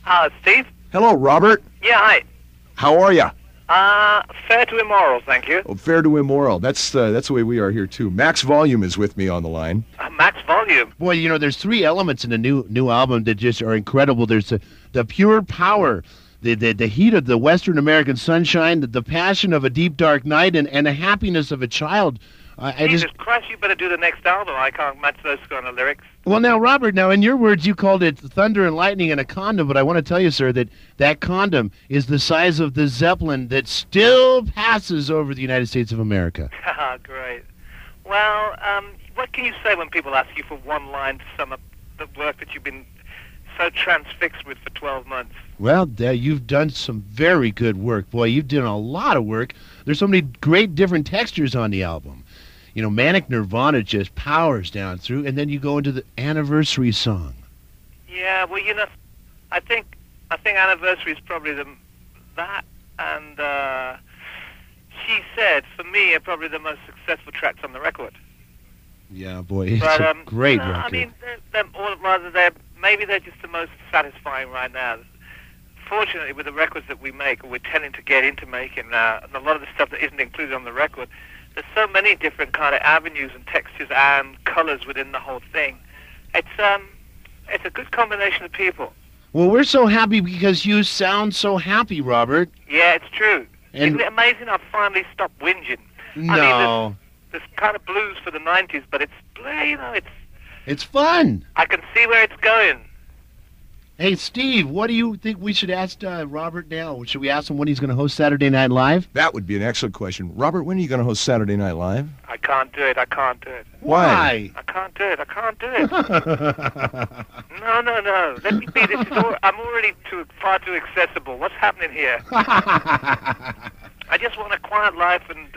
Steve? Hello, Robert. Yeah, hi. How are you? Fair to immoral, thank you. Oh, fair to immoral. That's the way we are here, too. Max Volume is with me on the line. Max Volume. Boy, you know, there's three elements in the new album that just are incredible. There's the pure power, the heat of the Western American sunshine, the passion of a deep, dark night, and the happiness of a child. Jesus Christ, you better do the next album. I can't match those kind of lyrics. Well, now, Robert, in your words, you called it thunder and lightning and a condom, but I want to tell you, sir, that condom is the size of the Zeppelin that still passes over the United States of America. Great. Well, what can you say when people ask you for one line to sum up the work that you've been so transfixed with for 12 months? Well, you've done some very good work. Boy, you've done a lot of work. There's so many great different textures on the album. You know, Manic Nirvana just powers down through, and then you go into the anniversary song. Yeah, well, you know, I think Anniversary is probably that and She Said, for me, are probably the most successful tracks on the record. Yeah, boy, it's a great record. I mean, maybe they're just the most satisfying right now. Fortunately, with the records that we make, or we're tending to get into making now, and a lot of the stuff that isn't included on the record, there's so many different kind of avenues and textures and colors within the whole thing. It's a good combination of people. Well, we're so happy because you sound so happy, Robert. Yeah, it's true. And isn't it amazing I've finally stopped whinging? No. I mean, there's kind of blues for the 90s, but it's fun. I can see where it's going. Hey, Steve, what do you think we should ask Robert now? Should we ask him when he's going to host Saturday Night Live? That would be an excellent question. Robert, when are you going to host Saturday Night Live? I can't do it. Why? I can't do it. No. Let me be. I'm already far too accessible. What's happening here? I just want a quiet life and,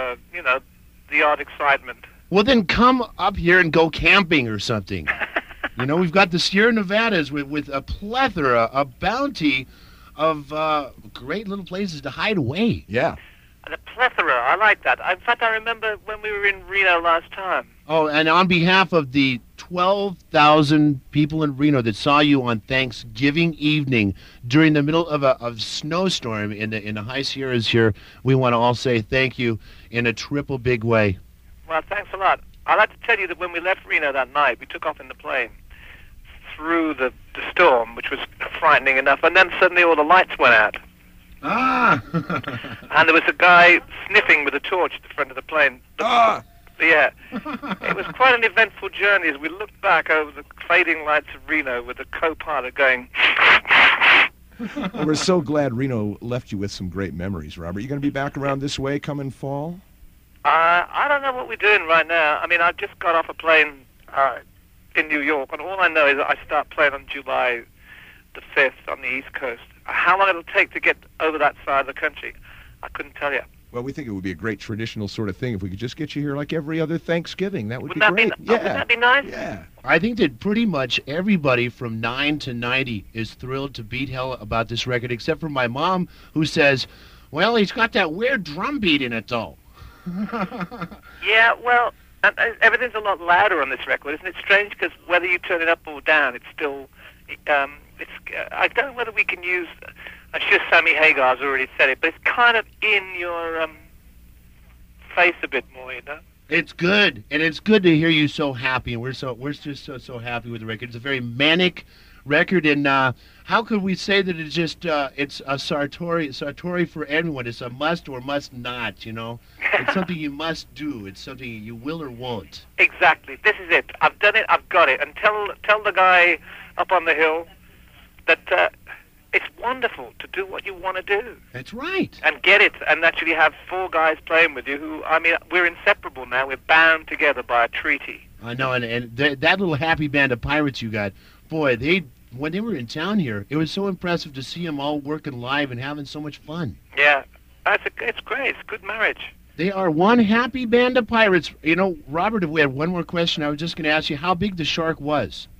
the odd excitement. Well, then come up here and go camping or something. You know, we've got the Sierra Nevadas with a plethora, a bounty of great little places to hide away. Yeah. The plethora, I like that. In fact, I remember when we were in Reno last time. Oh, and on behalf of the 12,000 people in Reno that saw you on Thanksgiving evening during the middle of a snowstorm in the high Sierras here, we want to all say thank you in a triple big way. Well, thanks a lot. I'd like to tell you that when we left Reno that night, we took off in the plane through the storm, which was frightening enough, and then suddenly all the lights went out. Ah! And there was a guy sniffing with a torch at the front of the plane. Ah! Yeah. It was quite an eventful journey as we looked back over the fading lights of Reno with the co-pilot going... Well, we're so glad Reno left you with some great memories, Robert. You going to be back around this way coming fall? I don't know what we're doing right now. I mean, I just got off a plane in New York, and all I know is that I start playing on July the 5th on the East Coast. How long it'll take to get over that side of the country, I couldn't tell you. Well, we think it would be a great traditional sort of thing if we could just get you here like every other Thanksgiving. That would be great. Wouldn't that be nice? Yeah. I think that pretty much everybody from 9 to 90 is thrilled to beat hell about this record, except for my mom, who says, well, he's got that weird drum beat in it, though. Yeah, well, everything's a lot louder on this record. Isn't it strange? Because whether you turn it up or down, it's still... I don't know whether we can use... I'm sure Sammy Hagar's already said it, but it's kind of in your face a bit more, you know? It's good, and it's good to hear you so happy, and we're just so happy with the record. It's a very manic record, and how could we say that it's just it's a Sartori for everyone? It's a must or must not, you know? It's something you must do. It's something you will or won't. Exactly. This is it. I've done it. I've got it. And tell the guy up on the hill that it's wonderful to do what you want to do. That's right. And get it, and actually have 4 guys playing with you who, I mean, we're inseparable now. We're bound together by a treaty. I know, and that little happy band of pirates you got, boy, when they were in town here, it was so impressive to see them all working live and having so much fun. Yeah, it's great. It's good marriage. They are one happy band of pirates. You know, Robert, if we had one more question, I was just going to ask you how big the shark was.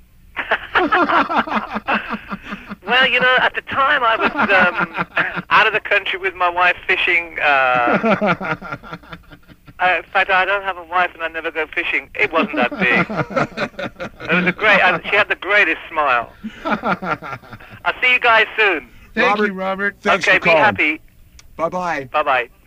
Well, you know, at the time I was out of the country with my wife fishing. In fact, I don't have a wife and I never go fishing. It wasn't that big. It was a great. She had the greatest smile. I'll see you guys soon. Thank Robert, you, Robert. Thanks okay, for be calling. happy. Bye-bye. Bye-bye.